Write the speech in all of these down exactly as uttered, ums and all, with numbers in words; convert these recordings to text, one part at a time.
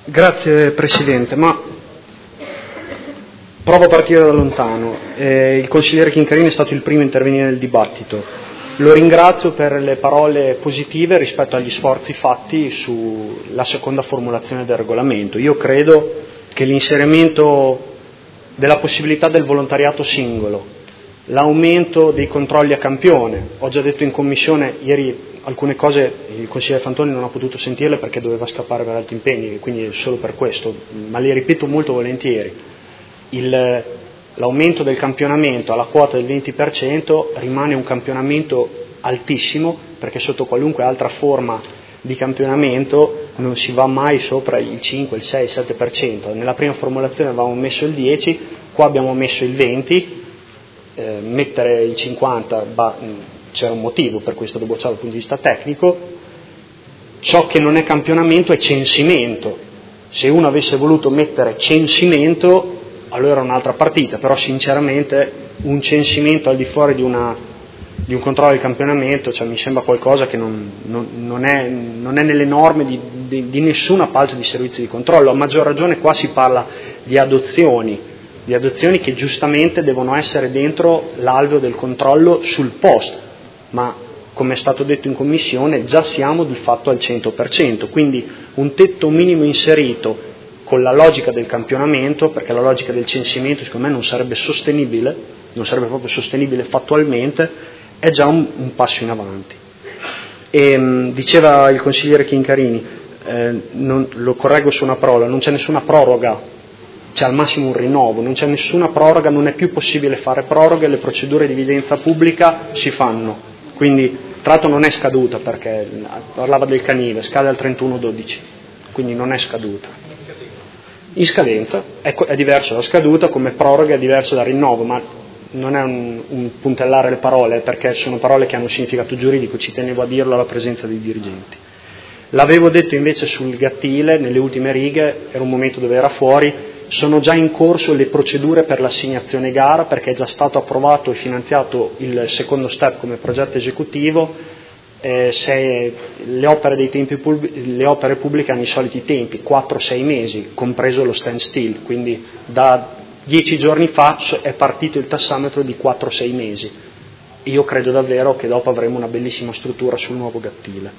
Grazie Presidente, ma provo a partire da lontano. Eh, il consigliere Chincarini è stato il primo a intervenire nel dibattito. Lo ringrazio per le parole positive rispetto agli sforzi fatti sulla seconda formulazione del regolamento. Io credo che l'inserimento della possibilità del volontariato singolo, l'aumento dei controlli a campione, ho già detto in commissione ieri alcune cose, il consigliere Fantoni non ha potuto sentirle perché doveva scappare per altri impegni, quindi solo per questo, ma le ripeto molto volentieri. Il, l'aumento del campionamento alla quota del venti per cento rimane un campionamento altissimo, perché sotto qualunque altra forma di campionamento non si va mai sopra il cinque, il sei, il sette per cento. Nella prima formulazione avevamo messo il dieci, qua abbiamo messo il venti, eh, mettere il cinquanta, bah, c'era un motivo per questo, devo bocciare dal punto di vista tecnico. Ciò che non è campionamento è censimento. Se uno avesse voluto mettere censimento, allora era un'altra partita, però sinceramente un censimento al di fuori di, una, di un controllo del campionamento, cioè, mi sembra qualcosa che non, non, non, è, non è nelle norme di, di, di nessun appalto di servizi di controllo. A maggior ragione qua si parla di adozioni, di adozioni che giustamente devono essere dentro l'alveo del controllo sul posto, ma come è stato detto in commissione già siamo di fatto al cento per cento, quindi un tetto minimo inserito con la logica del campionamento, perché la logica del censimento secondo me non sarebbe sostenibile, non sarebbe proprio sostenibile fattualmente, è già un, un passo in avanti. E, mh, diceva il consigliere Chincarini, eh, non, lo correggo su una parola, non c'è nessuna proroga, c'è al massimo un rinnovo, non c'è nessuna proroga, non è più possibile fare proroghe, le procedure di evidenza pubblica si fanno, quindi tra l'altro non è scaduta, perché parlava del canile, scade al trentuno dodici, quindi non è scaduta. In scadenza, è, è diverso da scaduta, come proroga è diverso da rinnovo, ma non è un, un puntellare le parole, perché sono parole che hanno un significato giuridico, ci tenevo a dirlo alla presenza dei dirigenti. L'avevo detto invece sul Gattile, nelle ultime righe, era un momento dove era fuori, sono già in corso le procedure per l'assegnazione gara, perché è già stato approvato e finanziato il secondo step come progetto esecutivo. Eh, se le opere, dei tempi pub- le opere pubbliche hanno i soliti tempi, quattro sei mesi, compreso lo stand still, quindi da dieci giorni fa è partito il tassametro di quattro sei mesi. Io credo davvero che dopo avremo una bellissima struttura sul nuovo Gattile.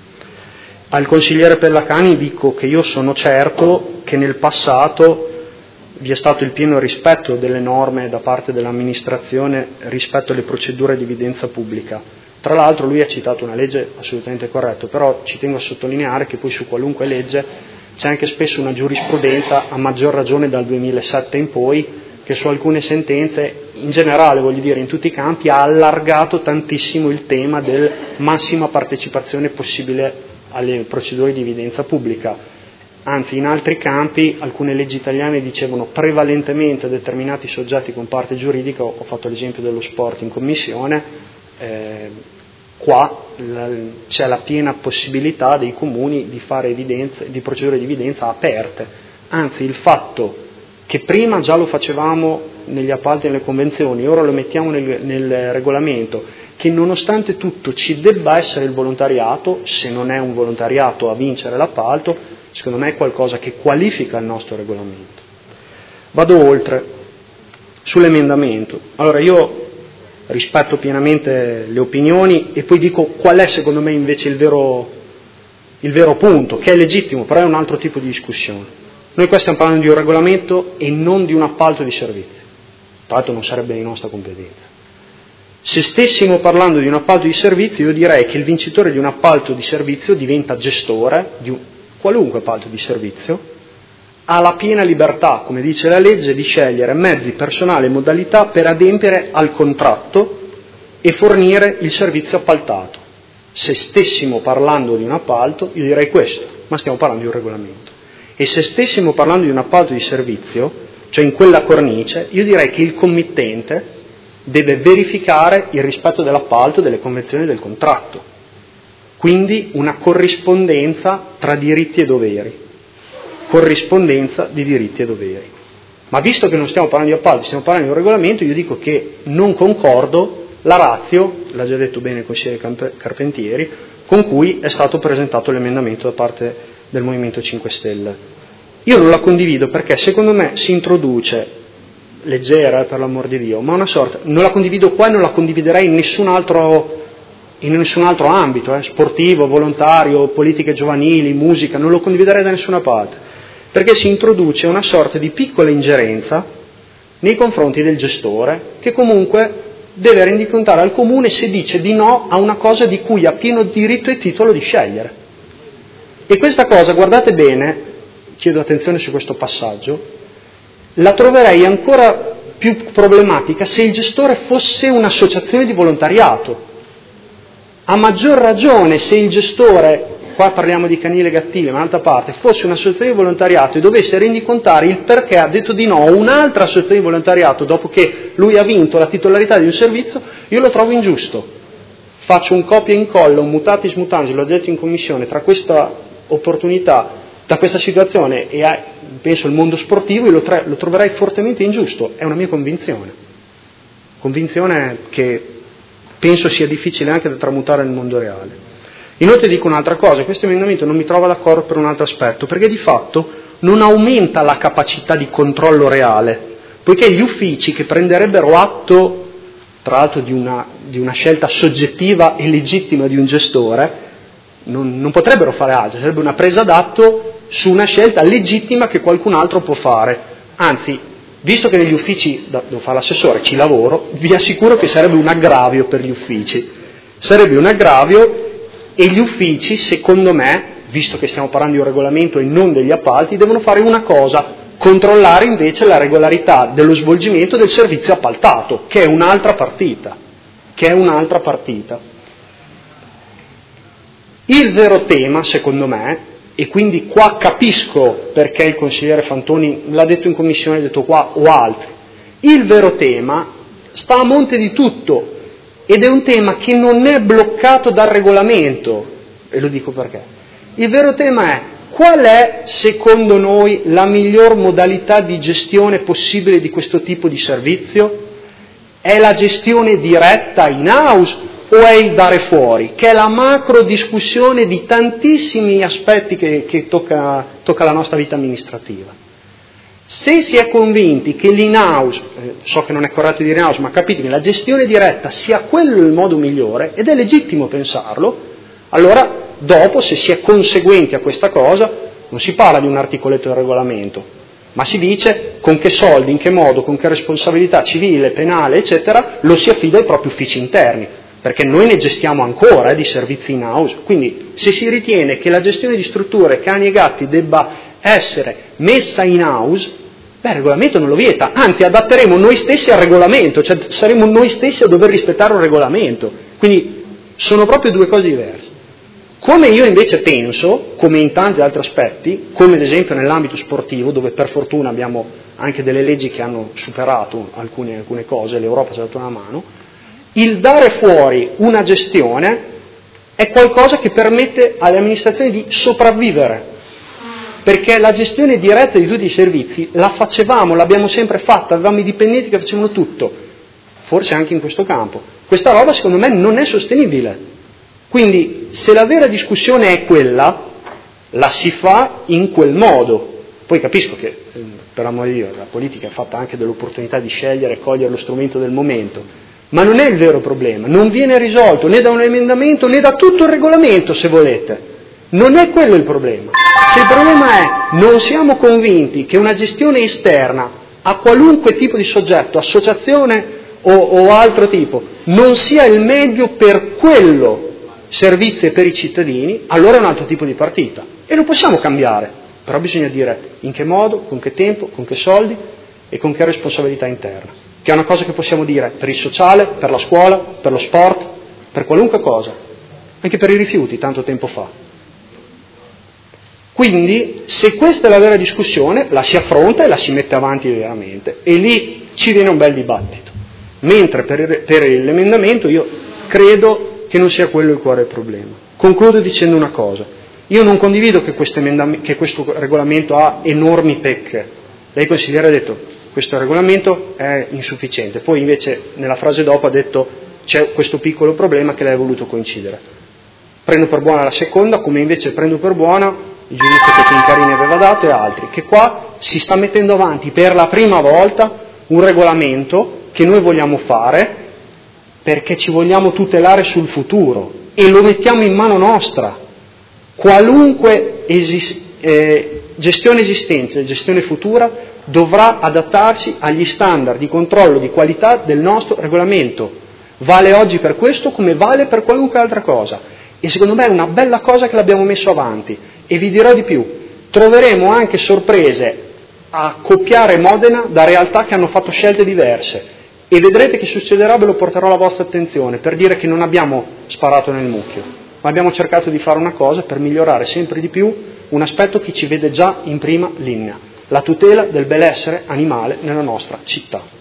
Al consigliere Pellacani dico che io sono certo che nel passato vi è stato il pieno rispetto delle norme da parte dell'amministrazione rispetto alle procedure di evidenza pubblica. Tra l'altro lui ha citato una legge assolutamente corretta, però ci tengo a sottolineare che poi su qualunque legge c'è anche spesso una giurisprudenza, a maggior ragione dal duemilasette in poi, che su alcune sentenze, in generale voglio dire in tutti i campi, ha allargato tantissimo il tema del massima partecipazione possibile alle procedure di evidenza pubblica. Anzi, in altri campi alcune leggi italiane dicevano prevalentemente determinati soggetti con parte giuridica, ho fatto l'esempio dello sport in commissione. Eh, qua la, c'è la piena possibilità dei comuni di fare evidenze, di procedure di evidenza aperte, anzi il fatto che prima già lo facevamo negli appalti e nelle convenzioni, ora lo mettiamo nel, nel regolamento, che nonostante tutto ci debba essere il volontariato, se non è un volontariato a vincere l'appalto, secondo me è qualcosa che qualifica il nostro regolamento. Vado oltre, sull'emendamento. Allora io rispetto pienamente le opinioni e poi dico qual è secondo me invece il vero, il vero punto, che è legittimo, però è un altro tipo di discussione. Noi qua stiamo parlando di un regolamento e non di un appalto di servizi, tra l'altro non sarebbe di nostra competenza. Se stessimo parlando di un appalto di servizi, io direi che il vincitore di un appalto di servizio diventa gestore di un, qualunque appalto di servizio, ha la piena libertà, come dice la legge, di scegliere mezzi, personale e modalità per adempiere al contratto e fornire il servizio appaltato. Se stessimo parlando di un appalto, io direi questo, ma stiamo parlando di un regolamento. E se stessimo parlando di un appalto di servizio, cioè in quella cornice, io direi che il committente deve verificare il rispetto dell'appalto e delle convenzioni del contratto. Quindi una corrispondenza tra diritti e doveri. corrispondenza di diritti e doveri. Ma visto che non stiamo parlando di appalti, stiamo parlando di un regolamento, io dico che non concordo la ratio, l'ha già detto bene il consigliere Carpentieri, con cui è stato presentato l'emendamento da parte del Movimento cinque Stelle. Io non la condivido perché secondo me si introduce, leggera eh, per l'amor di Dio, ma una sorta, non la condivido qua e non la condividerei in nessun altro, in nessun altro ambito, eh, sportivo, volontario, politiche giovanili, musica, non lo condividerei da nessuna parte, perché si introduce una sorta di piccola ingerenza nei confronti del gestore, che comunque deve rendicontare al comune se dice di no a una cosa di cui ha pieno diritto e titolo di scegliere. E questa cosa, guardate bene, chiedo attenzione su questo passaggio, la troverei ancora più problematica se il gestore fosse un'associazione di volontariato. A maggior ragione se il gestore, qua parliamo di Canile Gattile, ma d'altra parte, fosse un'associazione di volontariato e dovesse rendicontare il perché ha detto di no a un'altra associazione di volontariato dopo che lui ha vinto la titolarità di un servizio, io lo trovo ingiusto. Faccio un copia e incolla, un mutatis mutandis, l'ho detto in commissione, tra questa opportunità, da questa situazione e a, penso il mondo sportivo, io lo, tra, lo troverei fortemente ingiusto, è una mia convinzione, convinzione che penso sia difficile anche da tramutare nel mondo reale. Inoltre dico un'altra cosa, questo emendamento non mi trova d'accordo per un altro aspetto, perché di fatto non aumenta la capacità di controllo reale, poiché gli uffici che prenderebbero atto, tra l'altro di una, di una scelta soggettiva e legittima di un gestore, non, non potrebbero fare altro, sarebbe una presa d'atto su una scelta legittima che qualcun altro può fare. Anzi, visto che negli uffici, devo fare l'assessore, ci lavoro, vi assicuro che sarebbe un aggravio per gli uffici. Sarebbe un aggravio e gli uffici, secondo me, visto che stiamo parlando di un regolamento e non degli appalti, devono fare una cosa, controllare invece la regolarità dello svolgimento del servizio appaltato, che è un'altra partita, che è un'altra partita. Il vero tema, secondo me, e quindi qua capisco perché il consigliere Fantoni l'ha detto in commissione, l'ha detto qua o altri, il vero tema sta a monte di tutto ed è un tema che non è bloccato dal regolamento, e lo dico perché. Il vero tema è: qual è, secondo noi, la miglior modalità di gestione possibile di questo tipo di servizio? È la gestione diretta in house o è il dare fuori, che è la macro discussione di tantissimi aspetti che, che tocca, tocca la nostra vita amministrativa. Se si è convinti che l'in-house, eh, so che non è corretto dire in-house, ma capitemi, la gestione diretta sia quello il modo migliore, ed è legittimo pensarlo, allora dopo, se si è conseguenti a questa cosa, non si parla di un articoletto del regolamento, ma si dice con che soldi, in che modo, con che responsabilità civile, penale, eccetera, lo si affida ai propri uffici interni, perché noi ne gestiamo ancora eh, di servizi in-house. Quindi se si ritiene che la gestione di strutture, cani e gatti debba essere messa in-house, beh, il regolamento non lo vieta, anzi adatteremo noi stessi al regolamento, cioè saremo noi stessi a dover rispettare un regolamento, quindi sono proprio due cose diverse. Come io invece penso, come in tanti altri aspetti, come ad esempio nell'ambito sportivo, dove per fortuna abbiamo anche delle leggi che hanno superato alcune, alcune cose, l'Europa ci ha dato una mano, il dare fuori una gestione è qualcosa che permette alle amministrazioni di sopravvivere, perché la gestione diretta di tutti i servizi la facevamo, l'abbiamo sempre fatta, avevamo i dipendenti che facevano tutto, forse anche in questo campo. Questa roba secondo me non è sostenibile. Quindi se la vera discussione è quella, la si fa in quel modo. Poi capisco che, per amore di Dio, la politica è fatta anche dell'opportunità di scegliere e cogliere lo strumento del momento, ma non è il vero problema, non viene risolto né da un emendamento né da tutto il regolamento, se volete. Non è quello il problema. Se il problema è non siamo convinti che una gestione esterna a qualunque tipo di soggetto, associazione o, o altro tipo, non sia il meglio per quello servizio e per i cittadini, allora è un altro tipo di partita. E lo possiamo cambiare, però bisogna dire in che modo, con che tempo, con che soldi e con che responsabilità interna, che è una cosa che possiamo dire per il sociale, per la scuola, per lo sport, per qualunque cosa, anche per i rifiuti tanto tempo fa. Quindi, se questa è la vera discussione, la si affronta e la si mette avanti veramente, e lì ci viene un bel dibattito. Mentre per, per l'emendamento io credo che non sia quello il cuore del problema. Concludo dicendo una cosa. Io non condivido che questo, che questo regolamento ha enormi pecche. Lei, consigliere, ha detto che questo regolamento è insufficiente, poi invece nella frase dopo ha detto c'è questo piccolo problema che lei ha voluto coincidere. Prendo per buona la seconda, come invece prendo per buona il giudizio che Chincarini aveva dato e altri, che qua si sta mettendo avanti per la prima volta un regolamento che noi vogliamo fare perché ci vogliamo tutelare sul futuro e lo mettiamo in mano nostra. Qualunque esis- eh, gestione esistente e gestione futura dovrà adattarsi agli standard di controllo di qualità del nostro regolamento. Vale oggi per questo come vale per qualunque altra cosa. E secondo me è una bella cosa che l'abbiamo messo avanti. E vi dirò di più, troveremo anche sorprese a copiare Modena da realtà che hanno fatto scelte diverse. E vedrete che succederà, ve lo porterò alla vostra attenzione, per dire che non abbiamo sparato nel mucchio, ma abbiamo cercato di fare una cosa per migliorare sempre di più un aspetto che ci vede già in prima linea, la tutela del benessere animale nella nostra città.